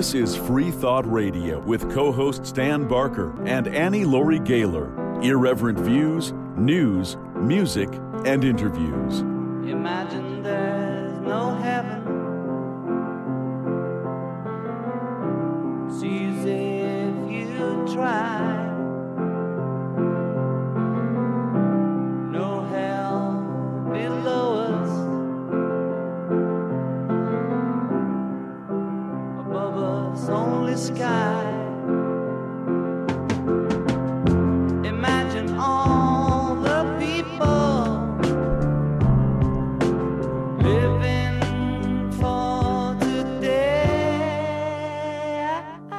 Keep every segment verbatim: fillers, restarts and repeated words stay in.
This is Free Thought Radio with co-hosts Dan Barker and Annie Laurie Gaylor. Irreverent views, news, music, and interviews. Imagine there's no heaven. See as if you try. No hell below us. Above us only sky. Imagine all the people living for today.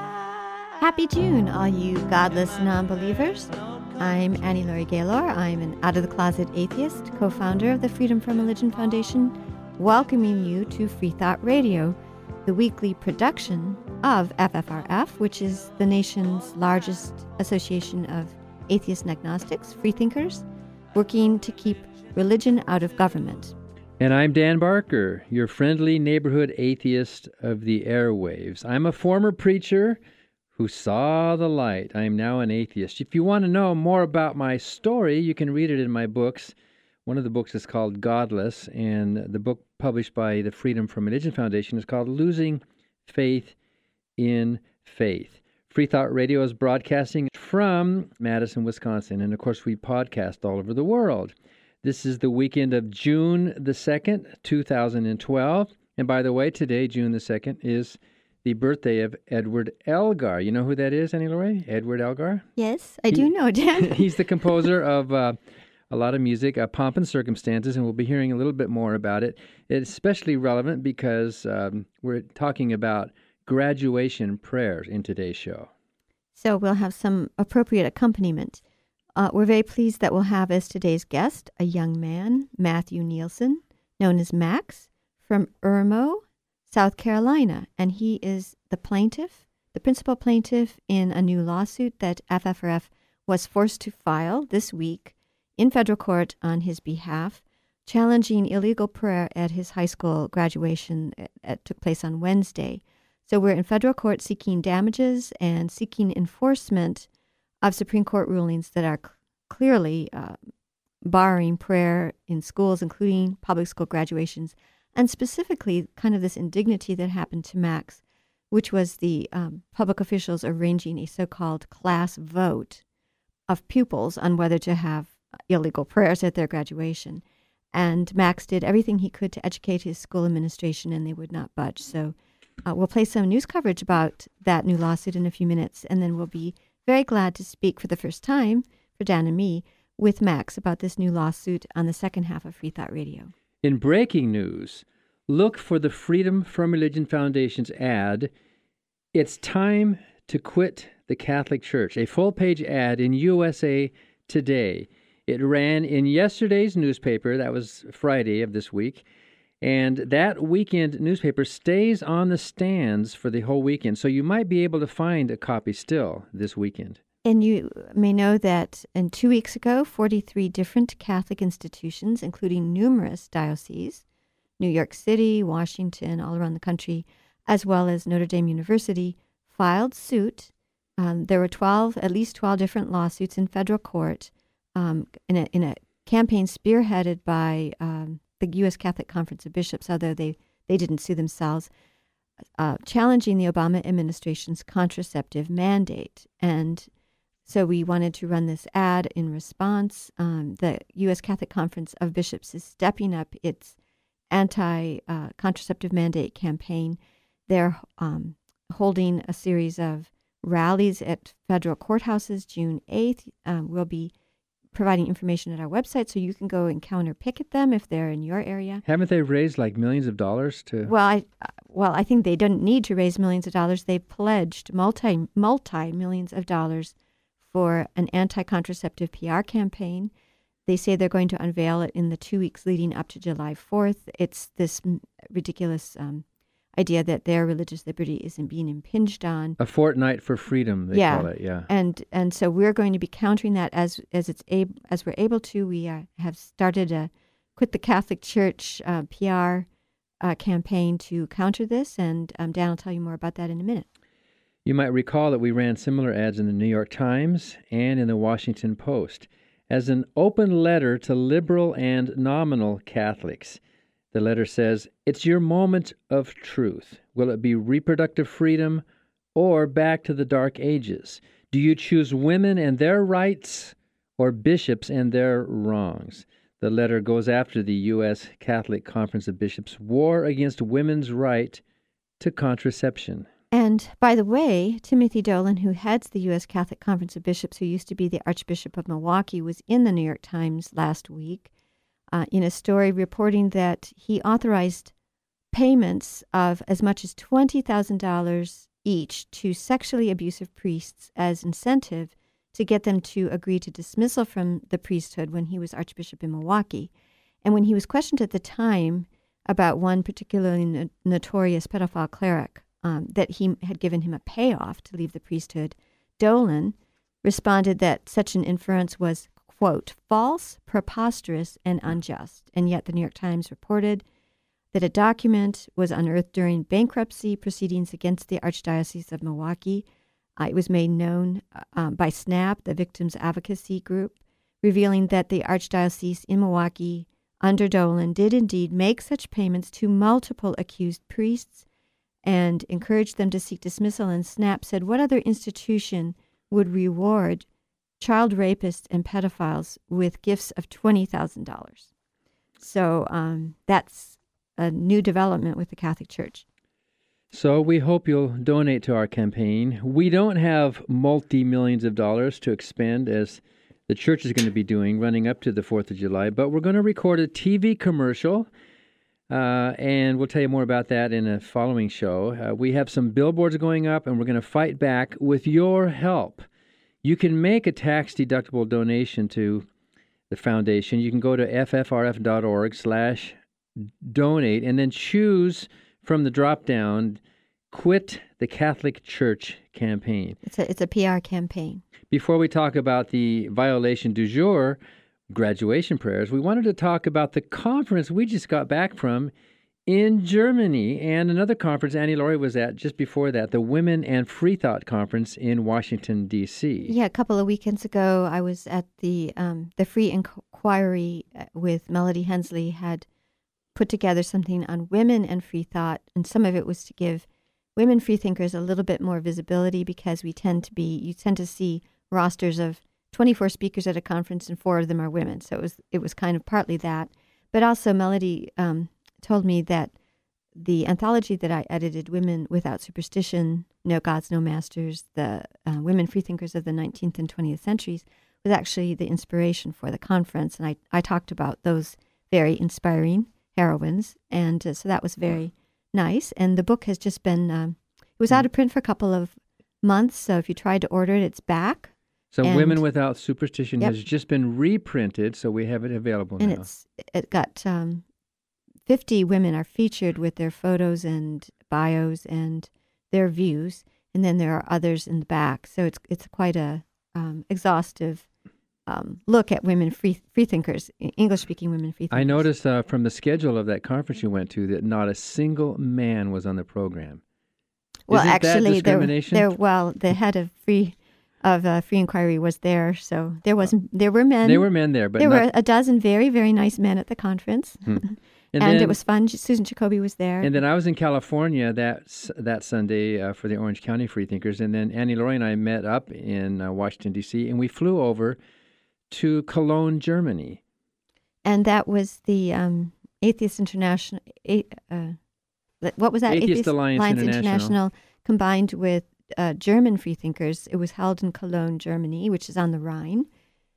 Happy June, all you godless non-believers. I'm Annie Laurie Gaylor. I'm an out-of-the-closet atheist, co-founder of the Freedom from Religion Foundation, welcoming you to Free Thought Radio, the weekly production of F F R F, which is the nation's largest association of atheists and agnostics, freethinkers, working to keep religion out of government. And I'm Dan Barker, your friendly neighborhood atheist of the airwaves. I'm a former preacher who saw the light. I am now an atheist. If you want to know more about my story, you can read it in my books. One of the books is called Godless, and the book published by the Freedom from Religion Foundation is called Losing Faith in Faith. Free Thought Radio is broadcasting from Madison, Wisconsin, and of course we podcast all over the world. This is the weekend of June the second, two thousand twelve. And by the way, today, June the second, is the birthday of Edward Elgar. You know who that is, Annie Laurie? Edward Elgar? Yes, I He- do know, Dan. He's the composer of uh, a lot of music, uh, Pomp and Circumstances, and we'll be hearing a little bit more about it. It's especially relevant because um, we're talking about graduation prayers in today's show. So we'll have some appropriate accompaniment. Uh, we're very pleased that we'll have as today's guest a young man, Matthew Nielsen, known as Max, from Irmo, South Carolina. And he is the plaintiff, the principal plaintiff in a new lawsuit that F F R F was forced to file this week in federal court on his behalf, challenging illegal prayer at his high school graduation that took place on Wednesday. So we're in federal court seeking damages and seeking enforcement of Supreme Court rulings that are cl- clearly uh, barring prayer in schools, including public school graduations, and specifically kind of this indignity that happened to Max, which was the um, public officials arranging a so-called class vote of pupils on whether to have illegal prayers at their graduation. And Max did everything he could to educate his school administration, and they would not budge. So Uh, we'll play some news coverage about that new lawsuit in a few minutes, and then we'll be very glad to speak for the first time, for Dan and me, with Max about this new lawsuit on the second half of Free Thought Radio. In breaking news, look for the Freedom from Religion Foundation's ad, "It's time to quit the Catholic Church," a full-page ad in U S A Today. It ran in yesterday's newspaper, that was Friday of this week, and that weekend newspaper stays on the stands for the whole weekend, so you might be able to find a copy still this weekend. And you may know that in two weeks ago, forty-three different Catholic institutions, including numerous dioceses, New York City, Washington, all around the country, as well as Notre Dame University, filed suit. Um, there were twelve, at least twelve different lawsuits in federal court um, in, a, in a campaign spearheaded by um, the U S Catholic Conference of Bishops, although they, they didn't sue themselves, uh, challenging the Obama administration's contraceptive mandate. And so we wanted to run this ad in response. Um, the U S Catholic Conference of Bishops is stepping up its anti-contraceptive uh, mandate campaign. They're um, holding a series of rallies at federal courthouses June eighth. Um, we'll be providing information at our website so you can go and counter picket them if they're in your area. Haven't they raised like millions of dollars to... Well, I uh, well, I think they don't need to raise millions of dollars. They pledged multi, multi-millions of dollars for an anti-contraceptive P R campaign. They say they're going to unveil it in the two weeks leading up to July fourth. It's this ridiculous um, idea that their religious liberty isn't being impinged on. A fortnight for freedom, they yeah. call it, yeah. And and so we're going to be countering that as as it's ab- as we're able to. We uh, have started a Quit the Catholic Church uh, P R uh, campaign to counter this, and um, Dan will tell you more about that in a minute. You might recall that we ran similar ads in the New York Times and in the Washington Post as an open letter to liberal and nominal Catholics. The letter says, "It's your moment of truth. Will it be reproductive freedom or back to the Dark Ages? Do you choose women and their rights or bishops and their wrongs?" The letter goes after the U S Catholic Conference of Bishops' war against women's right to contraception. And by the way, Timothy Dolan, who heads the U S Catholic Conference of Bishops, who used to be the Archbishop of Milwaukee, was in the New York Times last week uh, in a story reporting that he authorized payments of as much as twenty thousand dollars each to sexually abusive priests as incentive to get them to agree to dismissal from the priesthood when he was Archbishop in Milwaukee. And when he was questioned at the time about one particularly no- notorious pedophile cleric, um, that he had given him a payoff to leave the priesthood, Dolan responded that such an inference was, quote, false, preposterous, and unjust. And yet the New York Times reported that a document was unearthed during bankruptcy proceedings against the Archdiocese of Milwaukee. Uh, it was made known uh, by SNAP, the Victims Advocacy Group, revealing that the Archdiocese in Milwaukee under Dolan did indeed make such payments to multiple accused priests and encouraged them to seek dismissal. And SNAP said, what other institution would reward child rapists and pedophiles with gifts of twenty thousand dollars? So um, that's a new development with the Catholic Church. So we hope you'll donate to our campaign. We don't have multi-millions of dollars to expend as the church is going to be doing running up to the fourth of July, but we're going to record a T V commercial, uh, and we'll tell you more about that in a following show. Uh, we have some billboards going up, and we're going to fight back with your help. You can make a tax-deductible donation to the foundation. You can go to ffrf.org slash donate and then choose from the drop-down, Quit the Catholic Church campaign. It's a, it's a P R campaign. Before we talk about the violation du jour, graduation prayers, we wanted to talk about the conference we just got back from in Germany and another conference Annie Laurie was at just before that, the Women and Free Thought Conference in Washington, D C Yeah, a couple of weekends ago, I was at the um, the Free Inquiry with Melody Hensley, had put together something on women and free thought, and some of it was to give women freethinkers a little bit more visibility because we tend to be, you tend to see rosters of twenty-four speakers at a conference and four of them are women. So it was it was kind of partly that. But also Melody um, told me that the anthology that I edited, Women Without Superstition, No Gods, No Masters, the uh, Women Freethinkers of the nineteenth and twentieth centuries, was actually the inspiration for the conference. And I, I talked about those very inspiring heroines, and uh, so that was very nice. And the book has just been, um, it was out of print for a couple of months, so if you tried to order it, it's back. So and, Women Without Superstition yep. has just been reprinted, so we have it available and now. And it's it got um, fifty women are featured with their photos and bios and their views, and then there are others in the back. So it's it's quite a um, exhaustive Um, look at women free freethinkers, English-speaking women freethinkers. I noticed uh, from the schedule of that conference you went to that not a single man was on the program. Well, Isn't actually, that there, discrimination? there. Well, the head of free of uh, Free Inquiry was there, so there wasn't. There were men. There were men there, but there not... were a dozen very, very nice men at the conference, hmm. and, and, and then, it was fun. Susan Jacoby was there, and then I was in California that that Sunday uh, for the Orange County Freethinkers, and then Annie Laurie and I met up in uh, Washington D C, and we flew over to Cologne, Germany. And that was the um, Atheist International, uh, what was that? Atheist, Atheist Alliance, Alliance International. International, combined with uh, German freethinkers. It was held in Cologne, Germany, which is on the Rhine.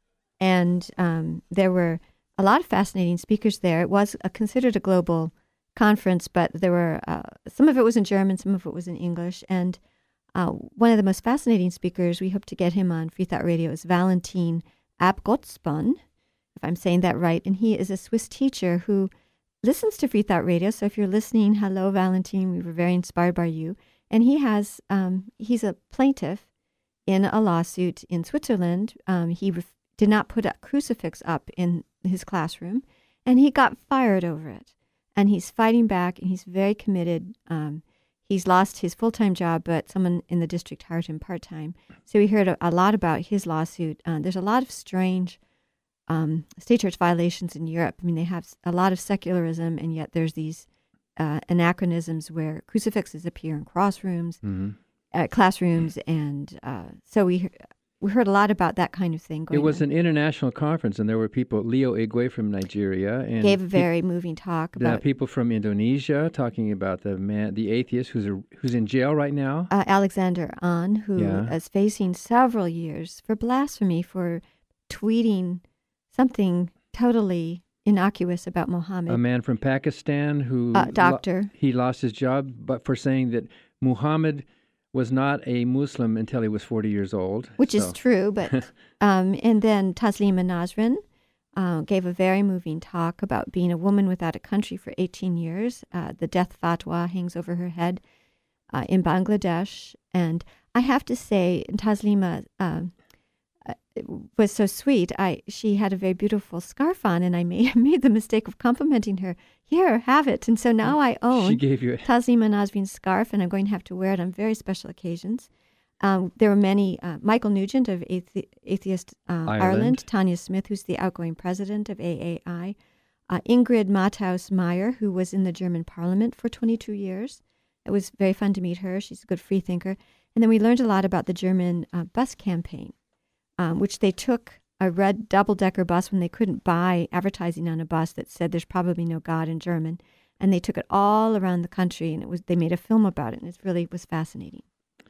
And um, there were a lot of fascinating speakers there. It was a, considered a global conference, but there were, uh, some of it was in German, some of it was in English. And uh, one of the most fascinating speakers, we hope to get him on Free Thought Radio, is Valentin Abgotspun, if I'm saying that right. And he is a Swiss teacher who listens to Free Thought Radio. So if you're listening, hello, Valentin. We were very inspired by you. And he has, um, he's a plaintiff in a lawsuit in Switzerland. Um, he ref- did not put a crucifix up in his classroom, and he got fired over it. and he's fighting back, and he's very committed. Um, he's lost his full-time job, but someone in the district hired him part-time. So we heard a, a lot about his lawsuit. Uh, there's a lot of strange um, state church violations in Europe. I mean, they have a lot of secularism, and yet there's these uh, anachronisms where crucifixes appear in crossrooms, mm-hmm. uh, classrooms, and uh, so we we heard a lot about that kind of thing going It was on. an international conference, and there were people, Leo Igwe from Nigeria. And gave a very pe- moving talk about... people from Indonesia talking about the man, the atheist who's a, who's in jail right now. Uh, Alexander An, who Yeah. is facing several years for blasphemy for tweeting something totally innocuous about Muhammad. A man from Pakistan who... Uh, doctor. Lo- he lost his job, but for saying that Muhammad was not a Muslim until he was forty years old. Which so. is true, but... um, and then Taslima Nasrin uh, gave a very moving talk about being a woman without a country for eighteen years. Uh, the death fatwa hangs over her head uh, in Bangladesh. And I have to say, Taslima uh, was so sweet. I She had a very beautiful scarf on, and I made, made the mistake of complimenting her. Here, have it. And so now I own She gave you it. Taslima Nasrin's scarf, and I'm going to have to wear it on very special occasions. Um, there were many, uh, Michael Nugent of Athe- Atheist uh, Ireland. Ireland, Tanya Smith, who's the outgoing president of A A I, uh, Ingrid Matthaus-Meyer, who was in the German parliament for twenty-two years. It was very fun to meet her. She's a good free thinker. And then we learned a lot about the German uh, bus campaign, um, which they took a red double-decker bus when they couldn't buy advertising on a bus that said there's probably no God in German. And they took it all around the country, and it was they made a film about it, and it really was fascinating.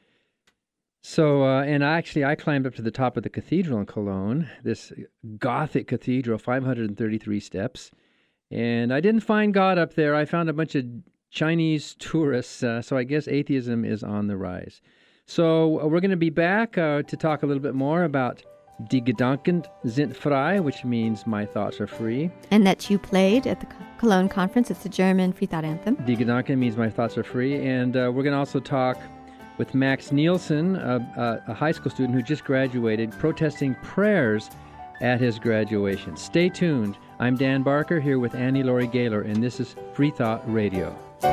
So, uh, and actually, I climbed up to the top of the cathedral in Cologne, this Gothic cathedral, five hundred thirty-three steps. And I didn't find God up there. I found a bunch of Chinese tourists. Uh, so I guess atheism is on the rise. So uh, we're going to be back uh, to talk a little bit more about Die Gedanken sind frei, which means my thoughts are free. And that you played at the Cologne conference. It's a German free thought anthem. Die Gedanken means my thoughts are free. And uh, we're going to also talk with Max Nielsen, a, a high school student who just graduated, protesting prayers at his graduation. Stay tuned. I'm Dan Barker here with Annie Laurie Gaylor, and this is Free Thought Radio.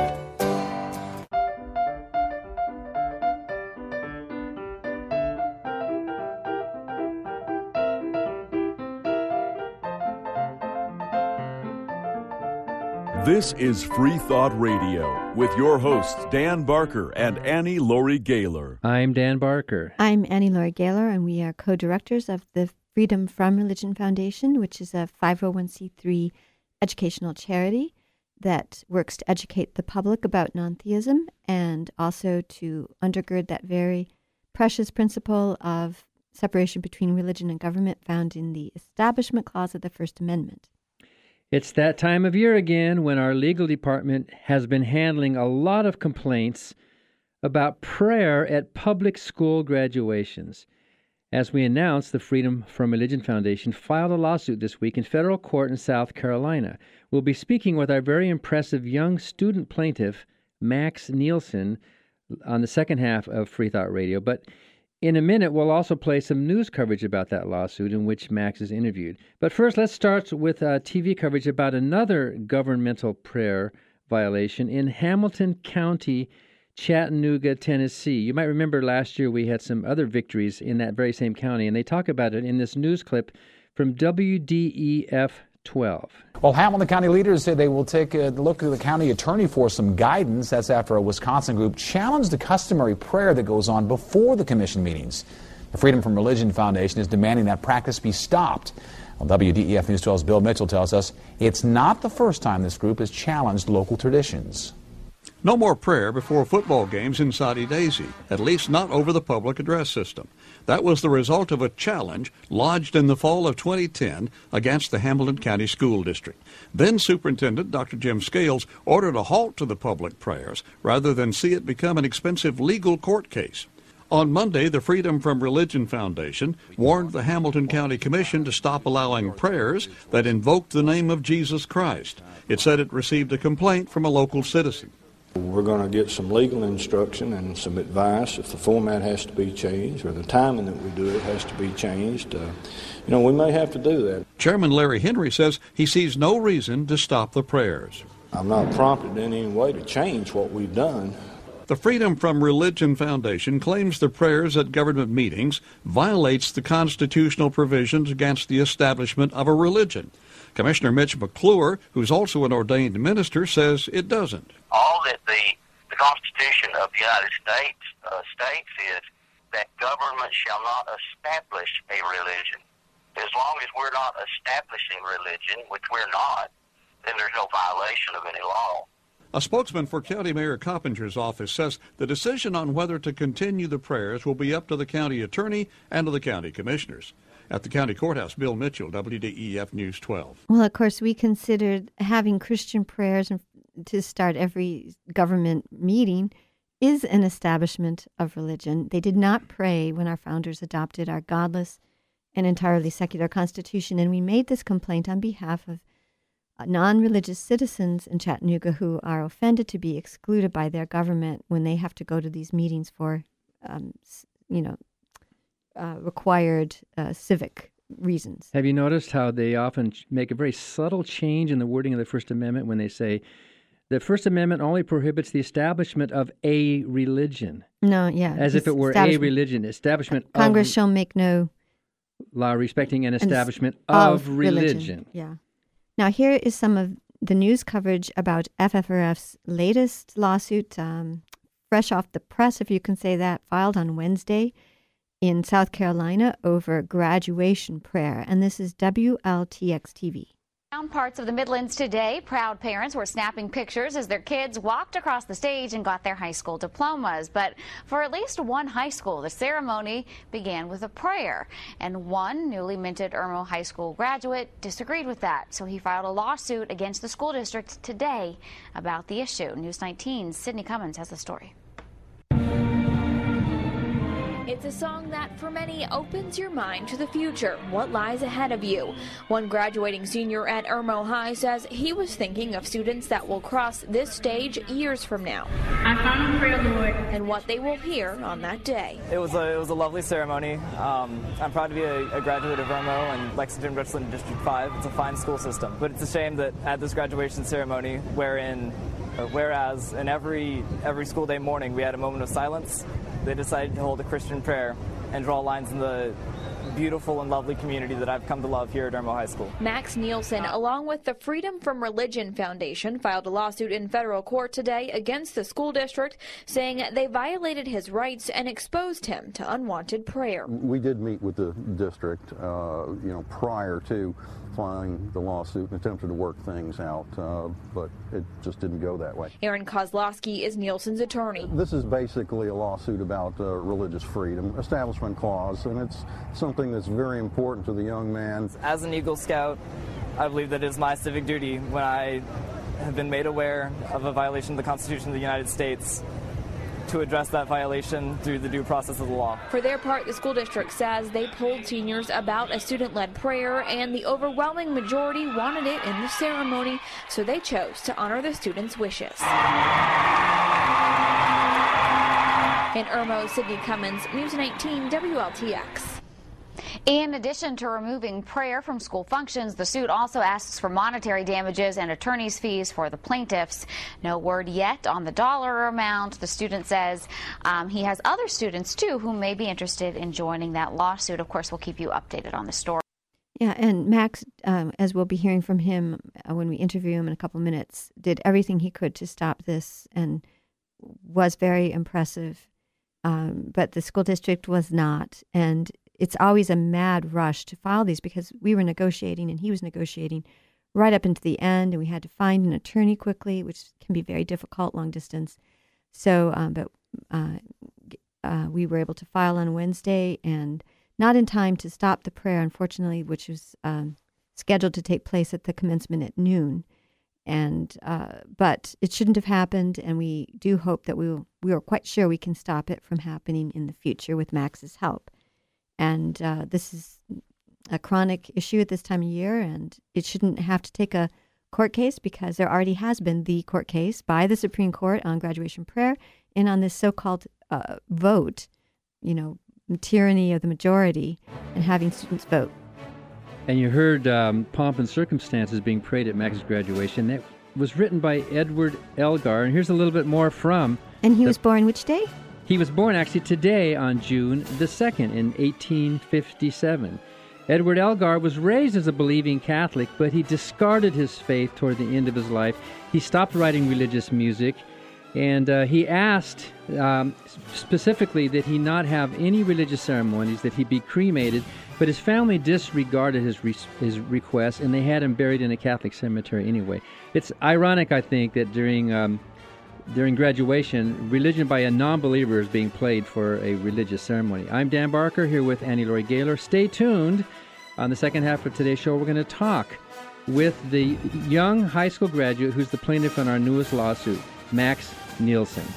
This is Free Thought Radio with your hosts Dan Barker and Annie Laurie Gaylor. I'm Dan Barker. I'm Annie Laurie Gaylor, and we are co-directors of the Freedom from Religion Foundation, which is a five oh one c three educational charity that works to educate the public about non-theism and also to undergird that very precious principle of separation between religion and government found in the Establishment Clause of the First Amendment. It's that time of year again when our legal department has been handling a lot of complaints about prayer at public school graduations. As we announced, the Freedom from Religion Foundation filed a lawsuit this week in federal court in South Carolina. We'll be speaking with our very impressive young student plaintiff, Max Nielsen, on the second half of Free Thought Radio. But in a minute, we'll also play some news coverage about that lawsuit in which Max is interviewed. But first, let's start with uh, T V coverage about another governmental prayer violation in Hamilton County, Chattanooga, Tennessee. You might remember last year we had some other victories in that very same county, and they talk about it in this news clip from W D E F twelve. Well, Hamilton County leaders say they will take a look at the county attorney for some guidance. That's after a Wisconsin group challenged the customary prayer that goes on before the commission meetings. The Freedom from Religion Foundation is demanding that practice be stopped. Well, W D E F News twelve's Bill Mitchell tells us it's not the first time this group has challenged local traditions. No more prayer before football games in Soddy Daisy, at least not over the public address system. That was the result of a challenge lodged in the fall of twenty ten against the Hamilton County School District. Then Superintendent Doctor Jim Scales ordered a halt to the public prayers rather than see it become an expensive legal court case. On Monday, the Freedom from Religion Foundation warned the Hamilton County Commission to stop allowing prayers that invoked the name of Jesus Christ. It said it received a complaint from a local citizen. We're going to get some legal instruction and some advice if the format has to be changed or the timing that we do it has to be changed. Uh, you know, we may have to do that. Chairman Larry Henry says he sees no reason to stop the prayers. I'm not prompted in any way to change what we've done. The Freedom from Religion Foundation claims the prayers at government meetings violates the constitutional provisions against the establishment of a religion. Commissioner Mitch McClure, who's also an ordained minister, says it doesn't. All that the, the Constitution of the United States uh, states is that government shall not establish a religion. As long as we're not establishing religion, which we're not, then there's no violation of any law. A spokesman for County Mayor Coppinger's office says the decision on whether to continue the prayers will be up to the county attorney and to the county commissioners. At the county courthouse, Bill Mitchell, W D E F News twelve. Well, of course, we considered having Christian prayers to start every government meeting is an establishment of religion. They did not pray when our founders adopted our godless and entirely secular Constitution, and we made this complaint on behalf of non-religious citizens in Chattanooga who are offended to be excluded by their government when they have to go to these meetings for, um, you know, uh, required uh, civic reasons. Have you noticed how they often make a very subtle change in the wording of the First Amendment when they say the First Amendment only prohibits the establishment of a religion? No, yeah. As if it were a religion. Establishment uh, Congress of shall make no law respecting an establishment of, of religion. religion. Yeah. Now, here is some of the news coverage about F F R F's latest lawsuit, um, fresh off the press, if you can say that, filed on Wednesday in South Carolina over graduation prayer. And this is W L T X T V. Around parts of the Midlands today, proud parents were snapping pictures as their kids walked across the stage and got their high school diplomas. But for at least one high school, the ceremony began with a prayer. And one newly minted Irmo High School graduate disagreed with that. So he filed a lawsuit against the school district today about the issue. News nineteen's Sydney Cummins has the story. It's a song that, for many, opens your mind to the future, what lies ahead of you. One graduating senior at Irmo High says he was thinking of students that will cross this stage years from now. I found a prayer, Lord. And what they will hear on that day. It was a, it was a lovely ceremony. Um, I'm proud to be a, a graduate of Irmo and Lexington Richland District five. It's a fine school system. But it's a shame that at this graduation ceremony, wherein, or whereas in every, every school day morning we had a moment of silence, they decided to hold a Christian prayer and draw lines in the beautiful and lovely community that I've come to love here at Irmo High School. Max Nielsen, along with the Freedom from Religion Foundation, filed a lawsuit in federal court today against the school district, saying they violated his rights and exposed him to unwanted prayer. We did meet with the district, uh, you know, prior to filing the lawsuit and attempted to work things out, uh, but it just didn't go that way. Aaron Kozlowski is Nielsen's attorney. This is basically a lawsuit about uh, religious freedom, Establishment Clause, and it's something that's very important to the young man. As an Eagle Scout, I believe that it is my civic duty when I have been made aware of a violation of the Constitution of the United States to address that violation through the due process of the law. For their part, the school district says they polled seniors about a student-led prayer, and the overwhelming majority wanted it in the ceremony, so they chose to honor the students' wishes. In Irmo, Sydney Cummins, News nineteen W L T X. In addition to removing prayer from school functions, the suit also asks for monetary damages and attorney's fees for the plaintiffs. No word yet on the dollar amount. The student says um, he has other students, too, who may be interested in joining that lawsuit. Of course, we'll keep you updated on the story. Yeah, and Max, um, as we'll be hearing from him uh, when we interview him in a couple minutes, did everything he could to stop this and was very impressive. Um, but the school district was not. And it's always a mad rush to file these because we were negotiating and he was negotiating right up into the end, and we had to find an attorney quickly, which can be very difficult long distance. So, um, but uh, uh, we were able to file on Wednesday, and not in time to stop the prayer, unfortunately, which was um, scheduled to take place at the commencement at noon. And uh, but it shouldn't have happened, and we do hope that we will, we are quite sure we can stop it from happening in the future with Max's help. And uh, this is a chronic issue at this time of year, and it shouldn't have to take a court case because there already has been the court case by the Supreme Court on graduation prayer and on this so-called uh, vote, you know, tyranny of the majority and having students vote. And you heard um, pomp and circumstances being prayed at Max's graduation. That was written by Edward Elgar, and here's a little bit more from. And he the, was born which day? He was born actually today on June the second in eighteen fifty-seven. Edward Elgar was raised as a believing Catholic, but he discarded his faith toward the end of his life. He stopped writing religious music, and uh, he asked um, specifically that he not have any religious ceremonies, that he be cremated, but his family disregarded his re- his request, and they had him buried in a Catholic cemetery anyway. It's ironic, I think, that during um, during graduation, religion by a non-believer is being played for a religious ceremony. I'm Dan Barker, here with Annie Laurie Gaylor. Stay tuned. On the second half of today's show, we're going to talk with the young high school graduate who's the plaintiff in our newest lawsuit, Max Nielsen.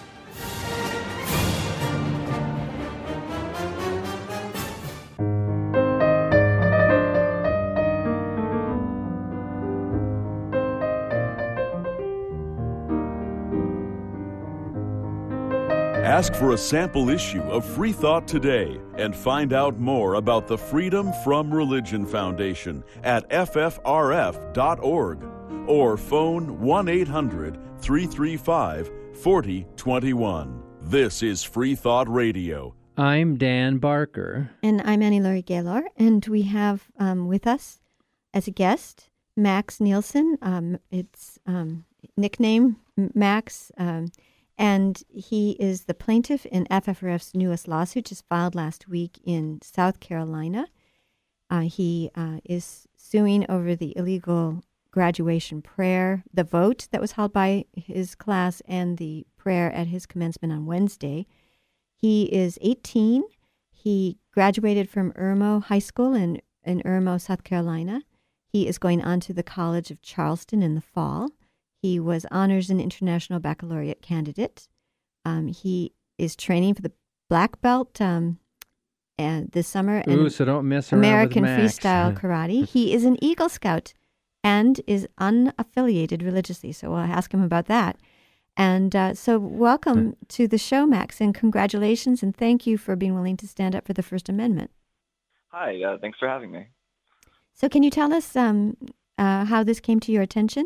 Ask for a sample issue of Free Thought today and find out more about the Freedom from Religion Foundation at F F R F dot org or phone one eight hundred, three three five, four zero two one. This is Free Thought Radio. I'm Dan Barker. And I'm Annie Laurie Gaylor, and we have um, with us as a guest Max Nielsen. Um, it's um, nickname Max. Um, And he is the plaintiff in F F R F's newest lawsuit, just filed last week in South Carolina. Uh, he uh, is suing over the illegal graduation prayer, the vote that was held by his class, and the prayer at his commencement on Wednesday. He is eighteen. He graduated from Irmo High School in, in Irmo, South Carolina. He is going on to the College of Charleston in the fall. He was honors and international baccalaureate candidate. Um, he is training for the black belt um, and this summer. Ooh, so don't mess around American with Max. freestyle karate. He is an Eagle Scout and is unaffiliated religiously. So we'll ask him about that. And uh, so welcome to the show, Max, and congratulations, and thank you for being willing to stand up for the First Amendment. Hi, uh, thanks for having me. So can you tell us um, uh, how this came to your attention?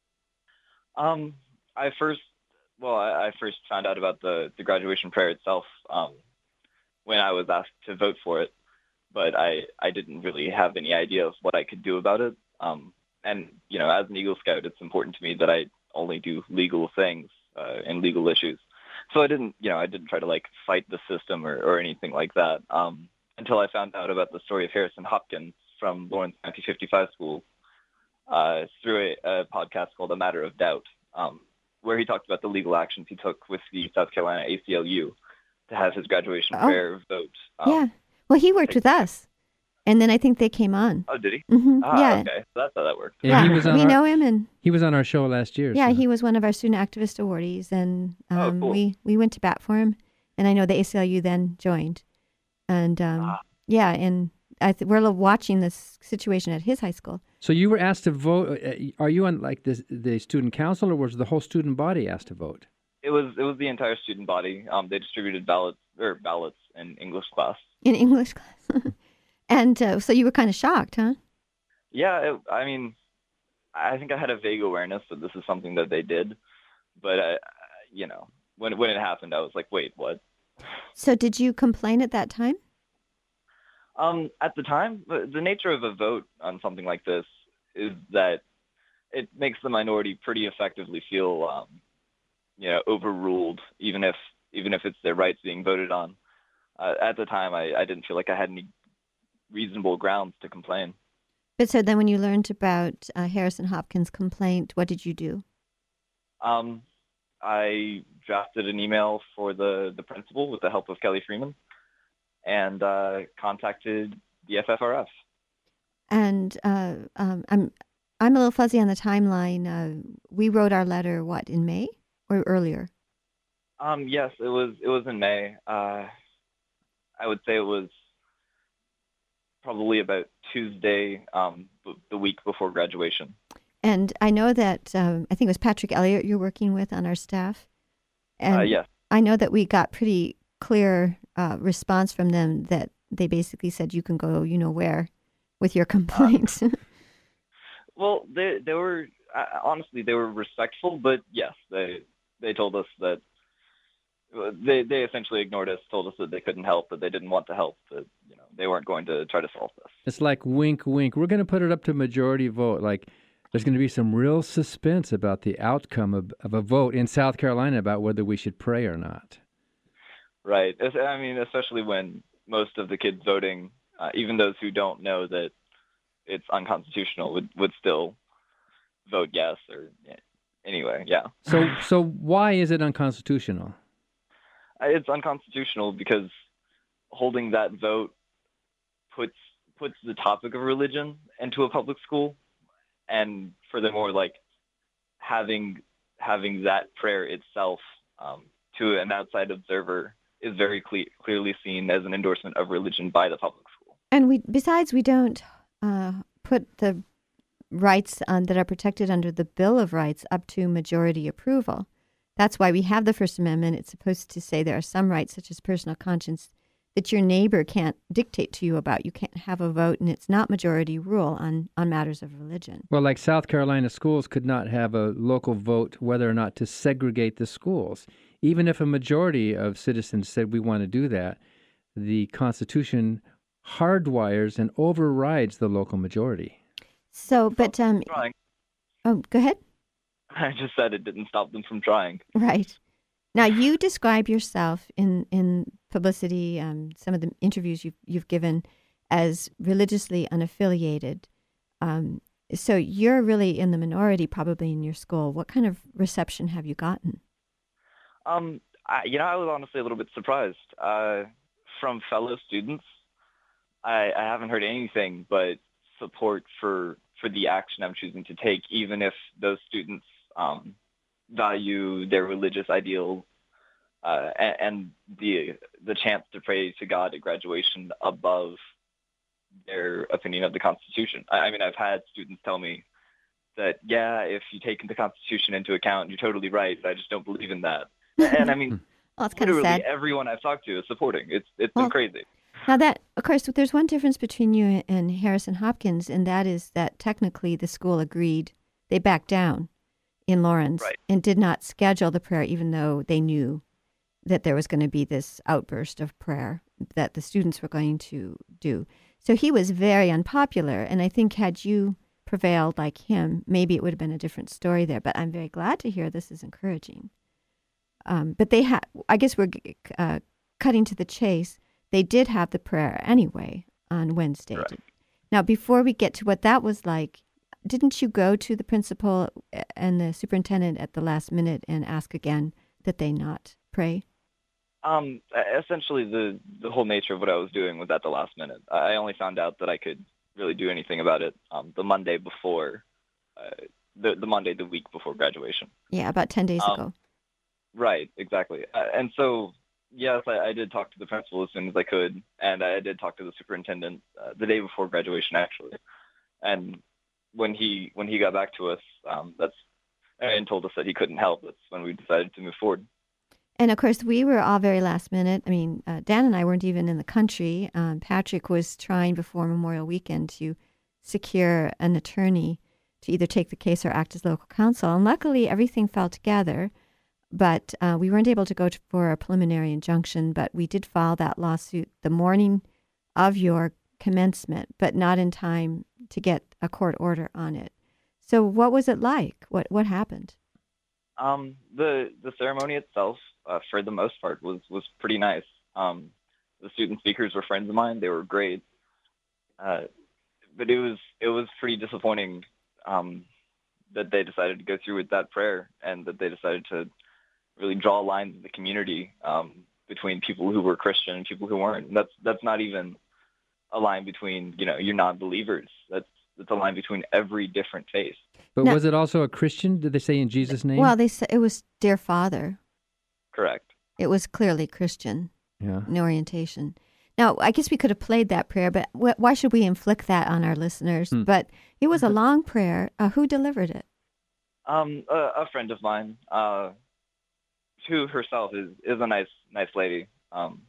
Um, I first, well, I, I first found out about the, the graduation prayer itself um, when I was asked to vote for it, but I, I didn't really have any idea of what I could do about it. Um, and, you know, as an Eagle Scout, it's important to me that I only do legal things uh, and legal issues. So I didn't, you know, I didn't try to, like, fight the system or, or anything like that um, until I found out about the story of Harrison Hopkins from Lawrence nineteen fifty-five School. Uh, through a, a podcast called A Matter of Doubt, um, where he talked about the legal actions he took with the South Carolina A C L U to have his graduation oh. prayer vote. Um, yeah. Well, he worked with us, and then I think they came on. Oh, did he? Mm-hmm. Ah, yeah. Okay. So that's how that worked. Yeah, yeah. He was on we our, know him, and he was on our show last year. yeah, so. he was one of our student activist awardees, and um, oh, cool. we, we went to bat for him, and I know the A C L U then joined. And um, ah. yeah, and I th- we're watching this situation at his high school. So you were asked to vote. Are you on like the the student council, or was the whole student body asked to vote? It was it was the entire student body. Um, they distributed ballots or ballots in English class. In English class, and uh, so you were kind of shocked, huh? Yeah, it, I mean, I think I had a vague awareness that this is something that they did, but I, you know, when when it happened, I was like, wait, what? So did you complain at that time? Um, at the time, the, the nature of a vote on something like this is that it makes the minority pretty effectively feel, um, you know, overruled, even if even if it's their rights being voted on. Uh, at the time, I, I didn't feel like I had any reasonable grounds to complain. But so then when you learned about uh, Harrison Hopkins' complaint, what did you do? Um, I drafted an email for the, the principal with the help of Kelly Freeman, and uh, contacted the F F R F. And uh, um, I'm I'm a little fuzzy on the timeline. Uh, we wrote our letter, what, in May or earlier? Um, yes, it was it was in May. Uh, I would say it was probably about Tuesday, um, b- the week before graduation. And I know that, um, I think it was Patrick Elliott you're working with on our staff. And uh, yes. I know that we got pretty clear uh, response from them that they basically said you can go, you know where, with your complaints. Uh, well, they, they were uh, honestly, they were respectful, but yes, they they told us that they they essentially ignored us, told us that they couldn't help, that they didn't want to help, that you know they weren't going to try to solve this. It's like wink, wink. We're going to put it up to majority vote. Like there's going to be some real suspense about the outcome of, of a vote in South Carolina about whether we should pray or not. Right. I mean, especially when most of the kids voting, uh, even those who don't know that it's unconstitutional, would, would still vote yes. Or anyway, yeah. So, so why is it unconstitutional? It's unconstitutional because holding that vote puts puts the topic of religion into a public school, and furthermore, like having having that prayer itself um, to an outside observer is very cle- clearly seen as an endorsement of religion by the public school. And we, besides, we don't uh, put the rights um, that are protected under the Bill of Rights up to majority approval. That's why we have the First Amendment. It's supposed to say there are some rights, such as personal conscience, that your neighbor can't dictate to you about. You can't have a vote, and it's not majority rule on, on matters of religion. Well, like South Carolina schools could not have a local vote whether or not to segregate the schools. Even if a majority of citizens said we want to do that, the Constitution hardwires and overrides the local majority. So, but... Um, trying. Oh, go ahead. I just said it didn't stop them from trying. Right. Now, you describe yourself in, in publicity, um, some of the interviews you've, you've given, as religiously unaffiliated. Um, so you're really in the minority probably in your school. What kind of reception have you gotten? Um, I, you know, I was honestly a little bit surprised. Uh, from fellow students, I, I haven't heard anything but support for, for the action I'm choosing to take, even if those students um, value their religious ideals uh, and, and the the chance to pray to God at graduation above their opinion of the Constitution. I, I mean, I've had students tell me that, yeah, if you take the Constitution into account, you're totally right, but I just don't believe in that. And I mean, well, it's kind of literally sad. Everyone I've talked to is supporting. It's It's well, been crazy. Now that, of course, there's one difference between you and Harrison Hopkins, and that is that technically the school agreed. They backed down in Lawrence right. and did not schedule the prayer, even though they knew that there was going to be this outburst of prayer that the students were going to do. So he was very unpopular, and I think had you prevailed like him, maybe it would have been a different story there. But I'm very glad to hear this is encouraging. Um, but they had, I guess we're uh, cutting to the chase. They did have the prayer anyway on Wednesday. Right. Now, before we get to what that was like, didn't you go to the principal and the superintendent at the last minute and ask again that they not pray? Um, essentially, the, the whole nature of what I was doing was at the last minute. I only found out that I could really do anything about it um, the Monday before, uh, the, the Monday the week before graduation. Yeah, about ten days um, ago. Right, exactly. Uh, and so, yes, I, I did talk to the principal as soon as I could, and I did talk to the superintendent uh, the day before graduation, actually. And when he when he got back to us, um, that's and told us that he couldn't help, that's when we decided to move forward. And of course, we were all very last minute. I mean, uh, Dan and I weren't even in the country. Um, Patrick was trying before Memorial Weekend to secure an attorney to either take the case or act as local counsel. And luckily, everything fell together. But uh, we weren't able to go to, for a preliminary injunction, but we did file that lawsuit the morning of your commencement, but not in time to get a court order on it. So what was it like? What what happened? Um, the the ceremony itself, uh, for the most part, was, was pretty nice. Um, the student speakers were friends of mine. They were great. Uh, but it was it was pretty disappointing um, that they decided to go through with that prayer and that they decided to really draw lines in the community um, between people who were Christian and people who weren't. And that's that's not even a line between, you know, your non-believers. That's that's a line between every different faith. But No. was it also a Christian? Did they say in Jesus' name? Well, they said it was Dear Father. Correct. It was clearly Christian yeah. in orientation. Now, I guess we could have played that prayer, but wh- why should we inflict that on our listeners? Hmm. But it was a long prayer. Uh, who delivered it? Um, a, a friend of mine, uh, who herself is, is a nice nice lady. Um,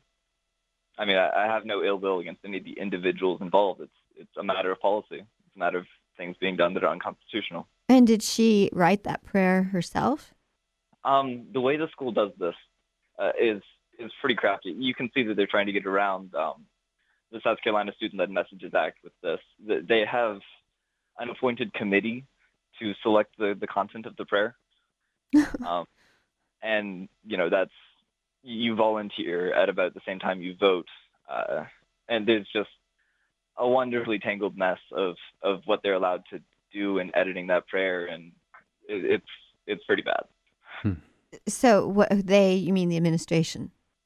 I mean, I, I have no ill will against any of the individuals involved. It's it's a matter of policy. It's a matter of things being done that are unconstitutional. And did she write that prayer herself? Um, the way the school does this uh, is is pretty crafty. You can see that they're trying to get around um, the South Carolina Student-Led Messages Act with this. They have an appointed committee to select the, the content of the prayer. um, and, you know, that's, you volunteer at about the same time you vote. Uh, and there's just a wonderfully tangled mess of, of what they're allowed to do in editing that prayer. And it, it's, it's pretty bad. Hmm. So what they, you mean the administration?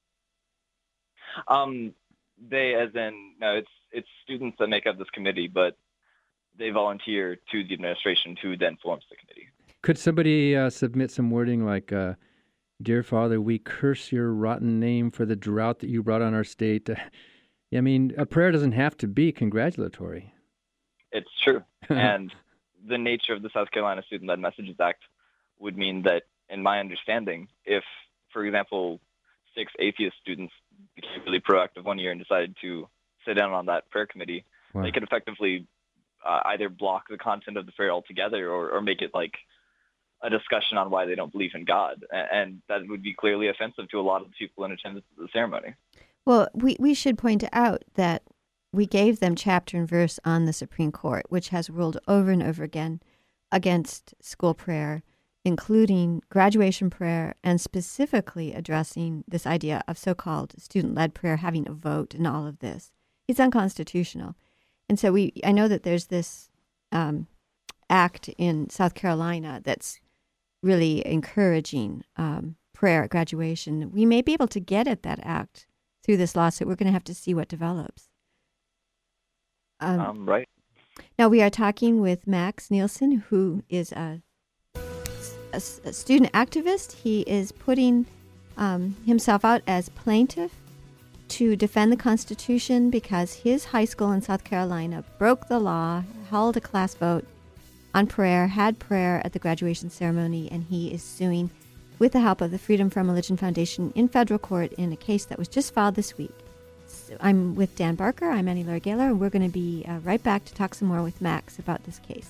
Um, they, as in, no, it's, it's students that make up this committee, but they volunteer to the administration who then forms the committee. Could somebody uh, submit some wording like, uh, "Dear Father, we curse your rotten name for the drought that you brought on our state"? I mean, a prayer doesn't have to be congratulatory. It's true. And the nature of the South Carolina Student-Led Messages Act would mean that, in my understanding, if, for example, six atheist students became really proactive one year and decided to sit down on that prayer committee, wow. they could effectively uh, either block the content of the prayer altogether or, or make it like a discussion on why they don't believe in God. And that would be clearly offensive to a lot of the people in attendance at the ceremony. Well, we, we should point out that we gave them chapter and verse on the Supreme Court, which has ruled over and over again against school prayer, including graduation prayer, and specifically addressing this idea of so-called student-led prayer having a vote and all of this. It's unconstitutional. And so we, I know that there's this um, act in South Carolina that's really encouraging um, prayer at graduation. We may be able to get at that act through this lawsuit. We're going to have to see what develops. Um, um, right. Now we are talking with Max Nielsen, who is a, a, a student activist. He is putting um, himself out as plaintiff to defend the Constitution because his high school in South Carolina broke the law, held a class vote on prayer, had prayer at the graduation ceremony, and he is suing with the help of the Freedom from Religion Foundation in federal court in a case that was just filed this week. So I'm with Dan Barker. I'm Annie Laurie Gaylor, and we're going to be uh, right back to talk some more with Max about this case.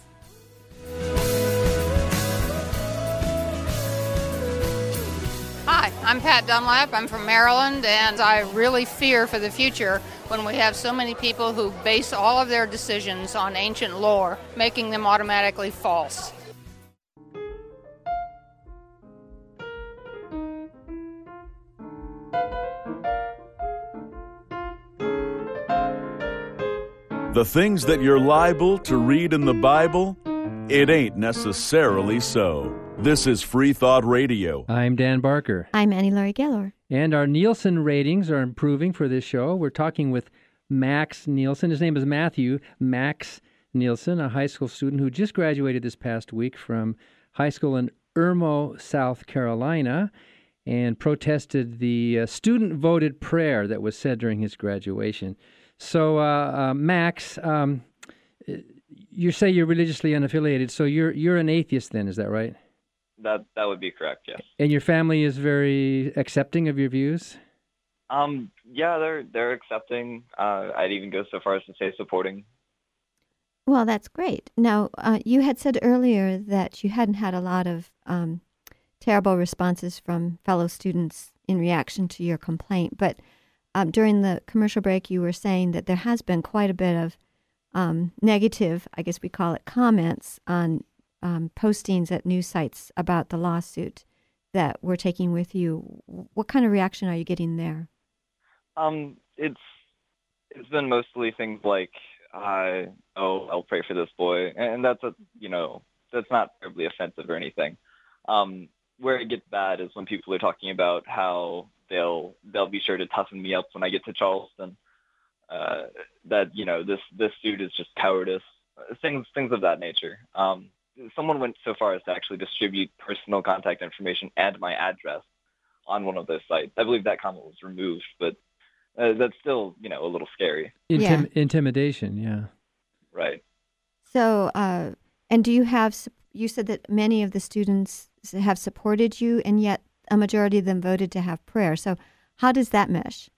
Hi, I'm Pat Dunlap. I'm from Maryland, and I really fear for the future when we have so many people who base all of their decisions on ancient lore, making them automatically false. The things that you're liable to read in the Bible, it ain't necessarily so. This is Free Thought Radio. I'm Dan Barker. I'm Annie Laurie Gaylor. And our Nielsen ratings are improving for this show. We're talking with Max Nielsen. His name is Matthew Max Nielsen, a high school student who just graduated this past week from high school in Irmo, South Carolina, and protested the uh, student-voted prayer that was said during his graduation. So, uh, uh, Max, um, you say you're religiously unaffiliated, so you're you're an atheist then, is that right? That that would be correct, yes. And your family is very accepting of your views? Um, yeah, they're they're accepting. Uh, I'd even go so far as to say supporting. Well, that's great. Now, uh, you had said earlier that you hadn't had a lot of um, terrible responses from fellow students in reaction to your complaint, but Um, during the commercial break, you were saying that there has been quite a bit of um, negative, I guess we call it, comments on um, postings at news sites about the lawsuit that we're taking with you. What kind of reaction are you getting there? Um, it's it's been mostly things like, uh, "Oh, I'll pray for this boy," and that's a you know that's not terribly offensive or anything. Um, where it gets bad is when people are talking about how they'll they'll be sure to toughen me up when I get to Charleston. Uh, that you know this this suit is just cowardice. Things things of that nature. Um, someone went so far as to actually distribute personal contact information and my address on one of those sites. I believe that comment was removed, but uh, that's still you know a little scary. Intim- yeah. Intimidation, yeah. Right. So, uh, and do you have? You said that many of the students have supported you, and yet a majority of them voted to have prayer. So how does that mesh?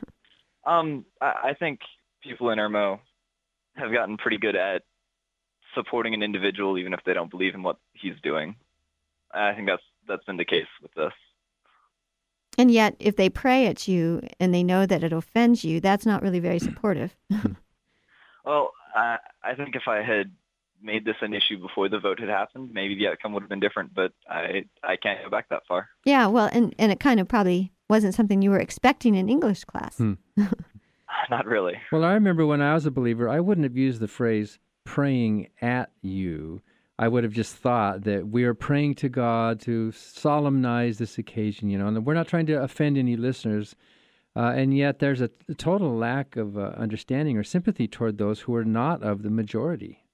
um, I, I think people in Irmo have gotten pretty good at supporting an individual even if they don't believe in what he's doing. I think that's that's been the case with this. And yet, if they pray at you and they know that it offends you, that's not really very supportive. Well, I, I think if I had made this an issue before the vote had happened, maybe the outcome would have been different, but I I can't go back that far. Yeah, well, and, and it kind of probably wasn't something you were expecting in English class. Hmm. Not really. Well, I remember when I was a believer, I wouldn't have used the phrase praying at you. I would have just thought that we are praying to God to solemnize this occasion, you know, and we're not trying to offend any listeners. Uh, and yet there's a, a total lack of uh, understanding or sympathy toward those who are not of the majority.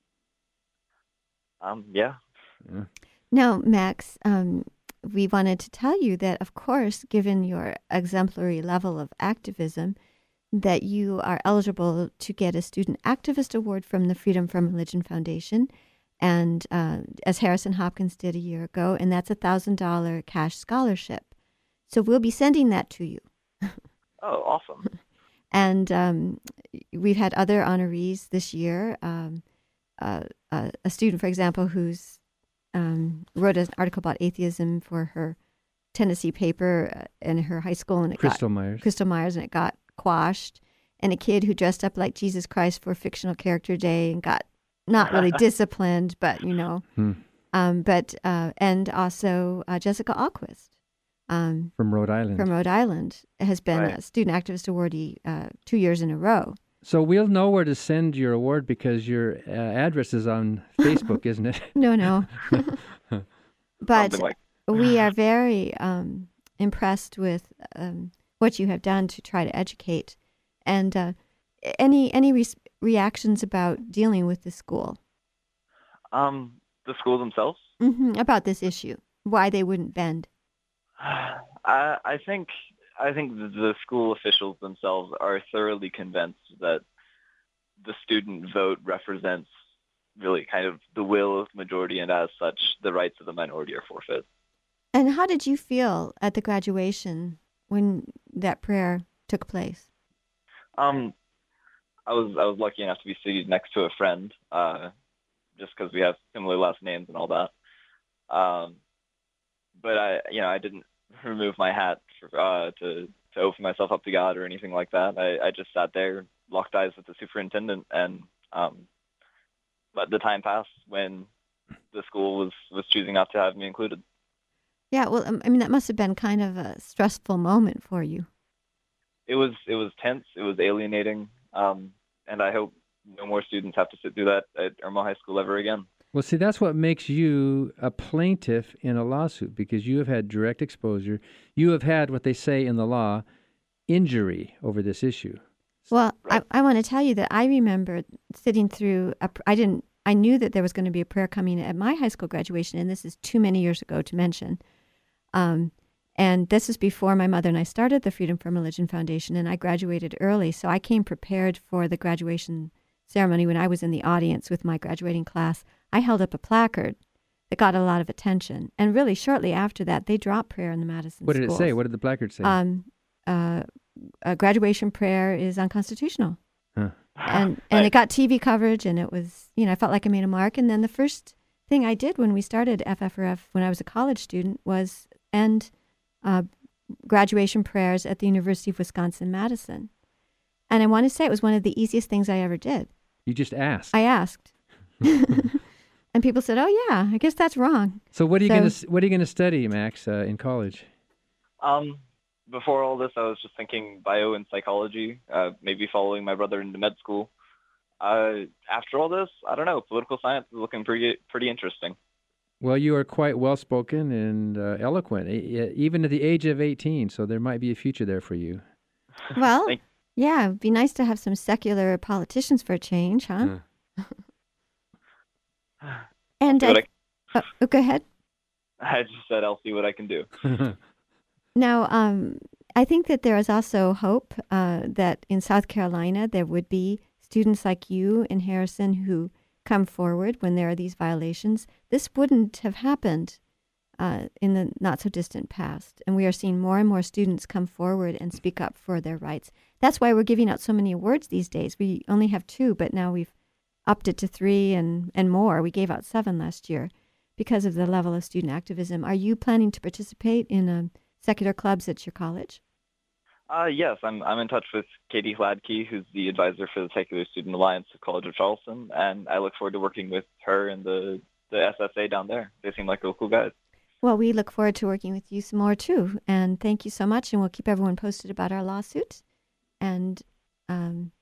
Um, yeah. yeah. Now, Max, um, we wanted to tell you that, of course, given your exemplary level of activism, that you are eligible to get a Student Activist Award from the Freedom from Religion Foundation, and uh, as Harrison Hopkins did a year ago, and that's a one thousand dollars cash scholarship. So we'll be sending that to you. Oh, awesome. And um, we've had other honorees this year. Um, uh, uh, a student, for example, who's um, wrote an article about atheism for her Tennessee paper in her high school, and it Crystal got, Myers. Crystal Myers, and it got quashed. And a kid who dressed up like Jesus Christ for fictional character day and got not really disciplined, but you know, hmm. um, but uh, and also uh, Jessica Alquist. Um, from Rhode Island. From Rhode Island has been Right. a student activist awardee uh, two years in a row. So we'll know where to send your award because your uh, address is on Facebook, isn't it? No, no. But Something like- we are very um, impressed with um, what you have done to try to educate. And uh, any any re- reactions about dealing with the school? Um, the school themselves? Mm-hmm, about this issue, why they wouldn't bend. I, I think I think the, the school officials themselves are thoroughly convinced that the student vote represents really kind of the will of the majority, and as such, the rights of the minority are forfeit. And how did you feel at the graduation when that prayer took place? Um, I was I was lucky enough to be seated next to a friend, uh, just because we have similar last names and all that. Um, but I, you know, I didn't remove my hat for, uh, to to open myself up to God or anything like that. I, I just sat there, locked eyes with the superintendent, and um, let the time pass when the school was, was choosing not to have me included. Yeah, well, um, I mean, that must have been kind of a stressful moment for you. It was it was tense. It was alienating, um, and I hope no more students have to sit through that at Irmo High School ever again. Well, see, that's what makes you a plaintiff in a lawsuit, because you have had direct exposure. You have had what they say in the law, injury over this issue. Well, I, I want to tell you that I remember sitting through, a, I didn't, I knew that there was going to be a prayer coming at my high school graduation, and this is too many years ago to mention. Um, and this is before my mother and I started the Freedom from Religion Foundation, and I graduated early, so I came prepared for the graduation ceremony. When I was in the audience with my graduating class, I held up a placard that got a lot of attention. And really, shortly after that, they dropped prayer in the Madison What did schools. it say? What did the placard say? Um, uh, a graduation prayer is unconstitutional. Huh. And and it got T V coverage, and it was, you know, I felt like I made a mark. And then the first thing I did when we started F F R F, when I was a college student, was end uh, graduation prayers at the University of Wisconsin-Madison. And I want to say it was one of the easiest things I ever did. You just asked. I asked. And people said, "Oh yeah, I guess that's wrong." So what are you So- going to what are you going to study, Max, uh, in college? Um, before all this, I was just thinking bio and psychology, uh, maybe following my brother into med school. Uh, after all this, I don't know. Political science is looking pretty pretty interesting. Well, you are quite well spoken and uh, eloquent, e- e- even at the age of eighteen. So there might be a future there for you. Well, yeah, it'd be nice to have some secular politicians for a change, huh? And See what I, uh, oh, go ahead. I just said I'll see what I can do. Now, um, I think that there is also hope uh, that in South Carolina there would be students like you in Harrison who come forward when there are these violations. This wouldn't have happened uh, in the not-so-distant past, and we are seeing more and more students come forward and speak up for their rights. That's why we're giving out so many awards these days. We only have two, but now we've upped it to three and, and more. We gave out seven last year because of the level of student activism. Are you planning to participate in um, secular clubs at your college? Uh, yes, I'm I'm in touch with Katie Hladky, who's the advisor for the Secular Student Alliance of College of Charleston, and I look forward to working with her and the, the S S A down there. They seem like real cool guys. Well, we look forward to working with you some more, too. And thank you so much, and we'll keep everyone posted about our lawsuit. And um,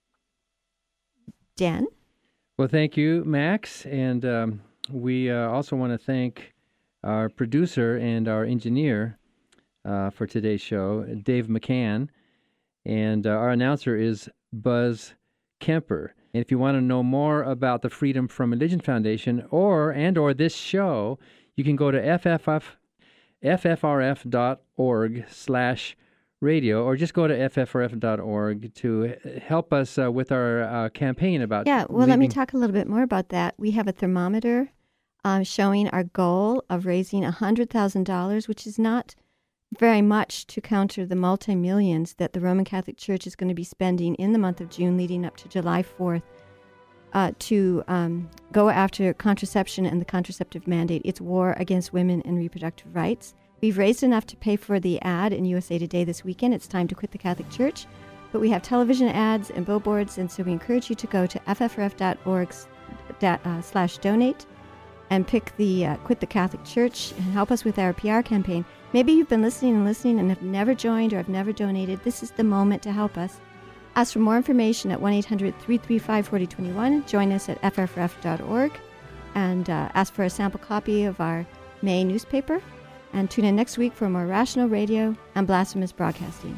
Dan? Well, thank you, Max. And um, we uh, also want to thank our producer and our engineer uh, for today's show, Dave McCann. And uh, our announcer is Buzz Kemper. And if you want to know more about the Freedom from Religion Foundation or and or this show, you can go to F F F, F F R F dot org slash radio, or just go to F F R F dot org to help us uh, with our uh, campaign about Yeah, well, leaving. let me talk a little bit more about that. We have a thermometer um, showing our goal of raising one hundred thousand dollars, which is not very much to counter the multi-millions that the Roman Catholic Church is going to be spending in the month of June leading up to July fourth uh, to um, go after contraception and the contraceptive mandate. It's war against women and reproductive rights. We've raised enough to pay for the ad in U S A Today this weekend. It's time to quit the Catholic Church. But we have television ads and billboards, and so we encourage you to go to F F R F dot org uh, slash donate and pick the uh, Quit the Catholic Church and help us with our P R campaign. Maybe you've been listening and listening and have never joined or have never donated. This is the moment to help us. Ask for more information at one eight hundred, three three five, four zero two one. Join us at F F R F dot org and uh, ask for a sample copy of our May newspaper. And tune in next week for more Rational Radio and Blasphemous Broadcasting.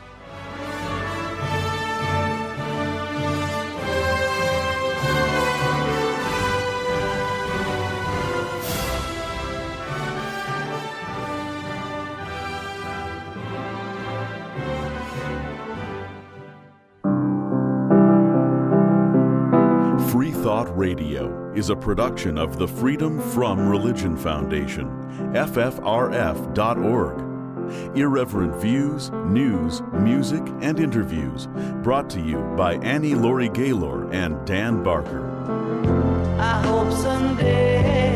Free Thought Radio is a production of the Freedom from Religion Foundation, F F R F dot org. Irreverent views, news, music, and interviews brought to you by Annie Laurie Gaylor and Dan Barker. I hope someday